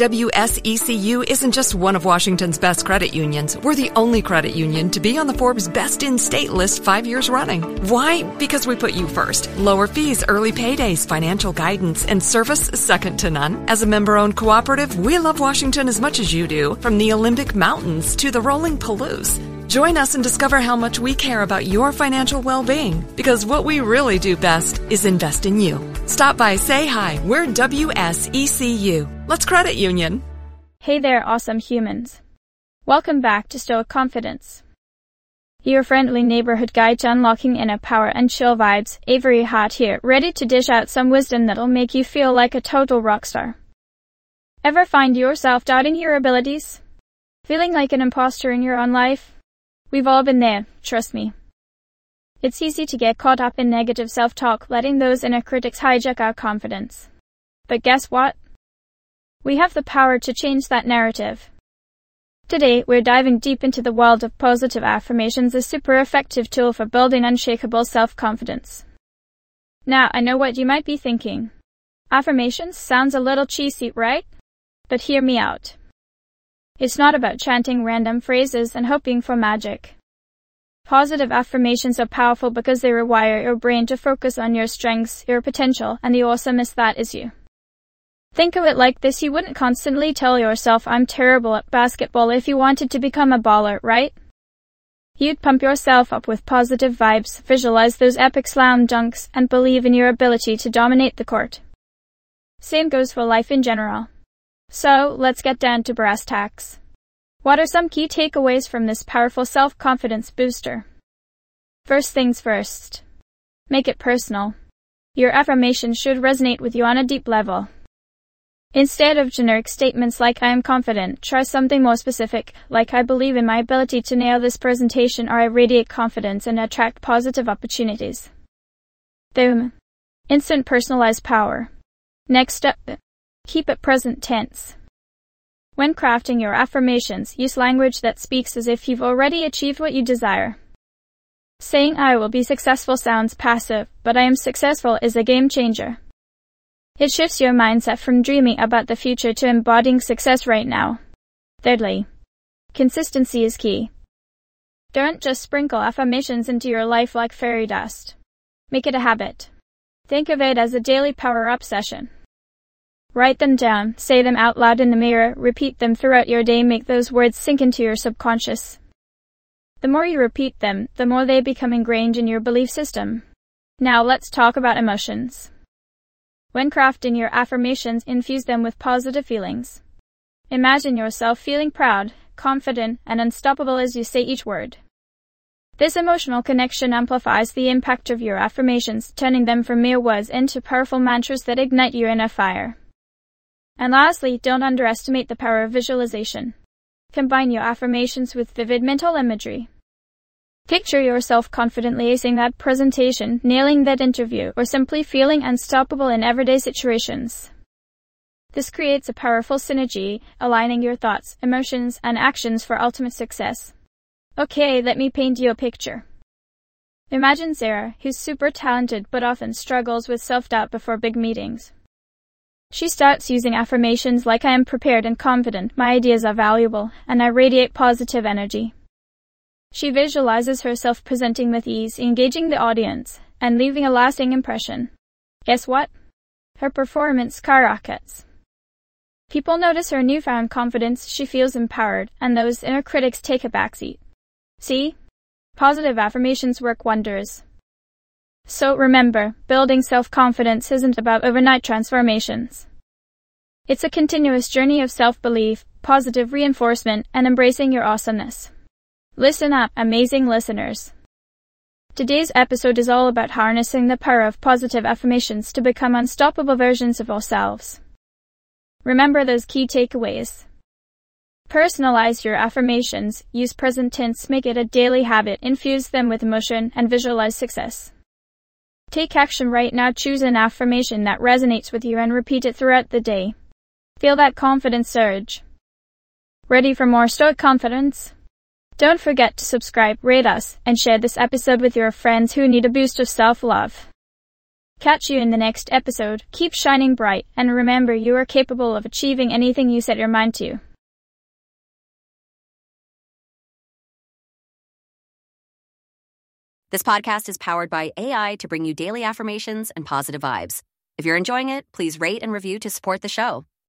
WSECU isn't just one of Washington's best credit unions. We're the only credit union to be on the Forbes Best in State list 5 years running. Why? Because we put you first. Lower fees, early paydays, financial guidance, and service second to none. As a member-owned cooperative, we love Washington as much as you do, from the Olympic Mountains to the rolling Palouse. Join us and discover how much we care about your financial well-being, because what we really do best is invest in you. Stop by, say hi. We're WSECU. Let's credit union. Hey there, awesome humans. Welcome back to Stoic Confidence. Your friendly neighborhood guide to unlocking inner power and chill vibes, Avery Hart here, ready to dish out some wisdom that'll make you feel like a total rock star. Ever find yourself doubting your abilities? Feeling like an imposter in your own life? We've all been there, trust me. It's easy to get caught up in negative self-talk, letting those inner critics hijack our confidence. But guess what? We have the power to change that narrative. Today, we're diving deep into the world of positive affirmations, a super effective tool for building unshakable self-confidence. Now, I know what you might be thinking. Affirmations sounds a little cheesy, right? But hear me out. It's not about chanting random phrases and hoping for magic. Positive affirmations are powerful because they rewire your brain to focus on your strengths, your potential, and the awesomeness that is you. Think of it like this: you wouldn't constantly tell yourself, "I'm terrible at basketball," if you wanted to become a baller, right? You'd pump yourself up with positive vibes, visualize those epic slam dunks, and believe in your ability to dominate the court. Same goes for life in general. So, let's get down to brass tacks. What are some key takeaways from this powerful self-confidence booster? First things first. Make it personal. Your affirmation should resonate with you on a deep level. Instead of generic statements like "I am confident," try something more specific, like "I believe in my ability to nail this presentation," or "I radiate confidence and attract positive opportunities." Boom. Instant personalized power. Next step. Keep it present tense. When crafting your affirmations, use language that speaks as if you've already achieved what you desire. Saying "I will be successful" sounds passive, but "I am successful" is a game changer. It shifts your mindset from dreaming about the future to embodying success right now. Thirdly, consistency is key. Don't just sprinkle affirmations into your life like fairy dust. Make it a habit. Think of it as a daily power-up session. Write them down, say them out loud in the mirror, repeat them throughout your day, make those words sink into your subconscious. The more you repeat them, the more they become ingrained in your belief system. Now let's talk about emotions. When crafting your affirmations, infuse them with positive feelings. Imagine yourself feeling proud, confident, and unstoppable as you say each word. This emotional connection amplifies the impact of your affirmations, turning them from mere words into powerful mantras that ignite your inner fire. And lastly, don't underestimate the power of visualization. Combine your affirmations with vivid mental imagery. Picture yourself confidently acing that presentation, nailing that interview, or simply feeling unstoppable in everyday situations. This creates a powerful synergy, aligning your thoughts, emotions, and actions for ultimate success. Okay, let me paint you a picture. Imagine Sarah, who's super talented but often struggles with self-doubt before big meetings. She starts using affirmations like "I am prepared and confident, my ideas are valuable, and I radiate positive energy." She visualizes herself presenting with ease, engaging the audience, and leaving a lasting impression. Guess what? Her performance skyrockets. People notice her newfound confidence, she feels empowered, and those inner critics take a backseat. See? Positive affirmations work wonders. So remember, building self-confidence isn't about overnight transformations. It's a continuous journey of self-belief, positive reinforcement, and embracing your awesomeness. Listen up, amazing listeners. Today's episode is all about harnessing the power of positive affirmations to become unstoppable versions of ourselves. Remember those key takeaways. Personalize your affirmations, use present tense, make it a daily habit, infuse them with emotion, and visualize success. Take action right now, choose an affirmation that resonates with you and repeat it throughout the day. Feel that confidence surge. Ready for more Stoic Confidence? Don't forget to subscribe, rate us, and share this episode with your friends who need a boost of self-love. Catch you in the next episode. Keep shining bright, and remember you are capable of achieving anything you set your mind to. This podcast is powered by AI to bring you daily affirmations and positive vibes. If you're enjoying it, please rate and review to support the show.